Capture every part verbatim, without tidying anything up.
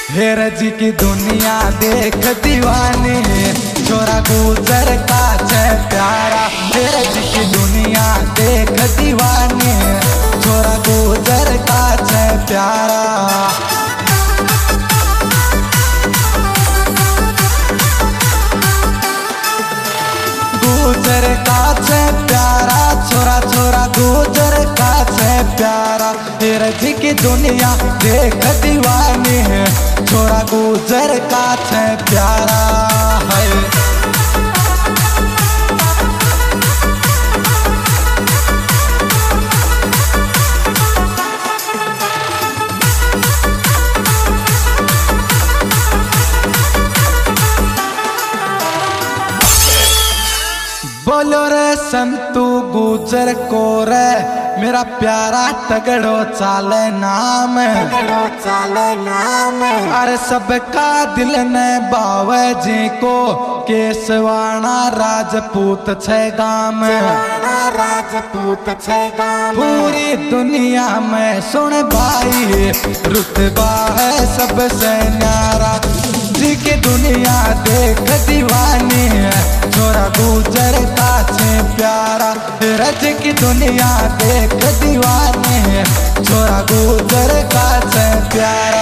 हेर जी की दुनिया देख दीवानी, छोरा गुजर का छे प्यारा। हेर जी की दुनिया देख दीवानी, छोरा गुजर का छे प्यारा। गुजर का छे प्यारा, छोरा छोरा गुजर का छे प्यारा। हेर जी की दुनिया देख दीवानी है, छोरा गुजर का छे प्यारा है। बोलो रे संतू गुजर को रे, मेरा प्यारा तगड़ो चाले नाम, तगड़ो चाले नाम। अरे सबका दिल ने बावे जी को, केसवाना राजपूत छे गाम, राजपूत छे गाम। पूरी दुनिया में सुन भाई, रुतबा है सबसे न्यारा। जी की दुनिया देख दीवानी है, छोरा गुजर का छे प्यारा। रज की दुनिया देख दीवानी है, छोरा गुजर का छे प्यारा।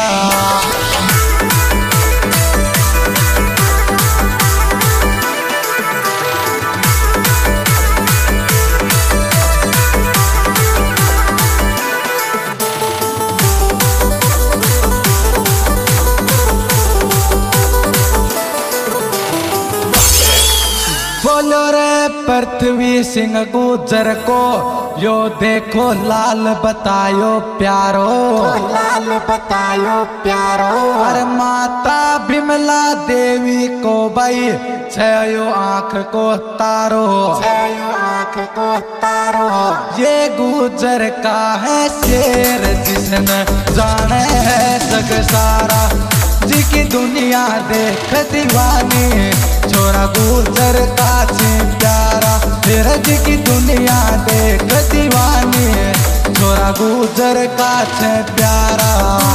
बोलो रे पृथ्वी सिंह गुजर को, यो देखो लाल बतायो प्यारो, लाल बतायो प्यारो। अरे माता बिमला देवी को भाई, छयो आंख को तारो, छयो आंख को तारो। ये गुजर का है शेर, जिसने जाने है सग सारा। जी की दुनिया देख दीवानी, छोरा गुजर का छे प्यारा। फिर जी की दुनिया देख दीवानी, छोरा गुजर का छे प्यारा।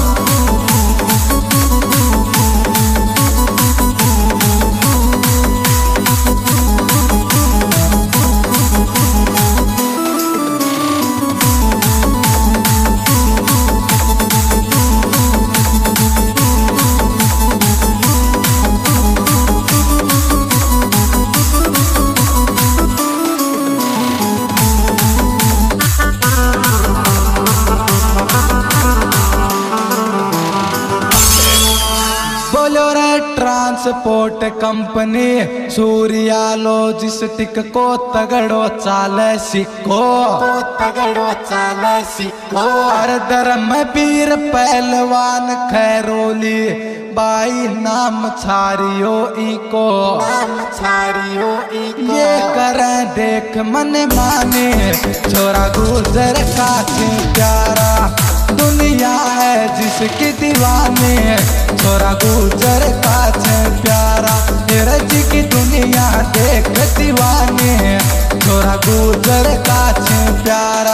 ट्रांसपोर्ट कंपनी सूर्या लॉजिस्टिक को, तगड़ो चाले सिक्को, तो तगड़ो चाले सिक्को। अरे धर्म वीर पहलवान खैरोली, बाई नाम छारियो इको, नाम छारियो इको। ये करे देख मन माने, छोरा गुजर का छे प्यारा। दुनिया है जिसकी दीवाने, छोरा गुजर का छे प्यारा। रज की दुनिया देख दीवाने, छोरा गुजर का छे प्यारा।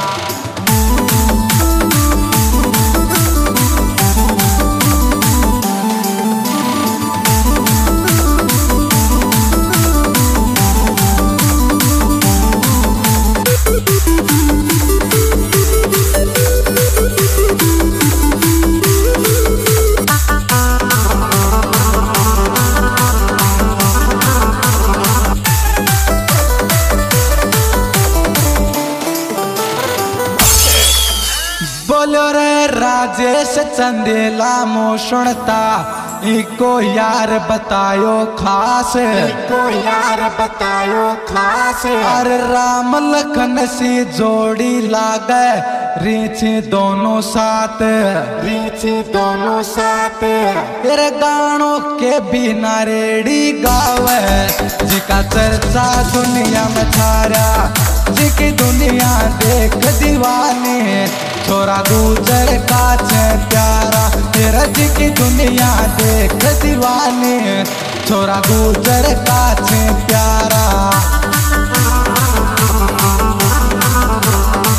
बोलो रे राजेश चंदेला मोशणता, इको यार बतायो खास, इको यार बतायो खास। अरे राम लखन सी जोड़ी लागे, रीछी दोनों साथ, रीछी दोनों साथ। तेरे गानों के बिना रेडी गावे, जिका चर्चा दुनिया में छारा। जिकी दुनिया देख दीवानी, छोरा गुजर का छे प्यारा। तेरा जी की दुनिया देख दीवानी, छोरा गुजर का छे प्यारा।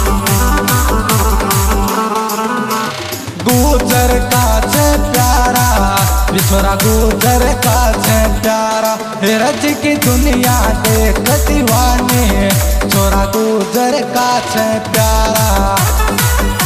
गुजर का छे प्यारा। छोरा गुजर का छे प्यारा, रज की दुनिया देख दीवाने, छोरा गुजर का छे प्यारा।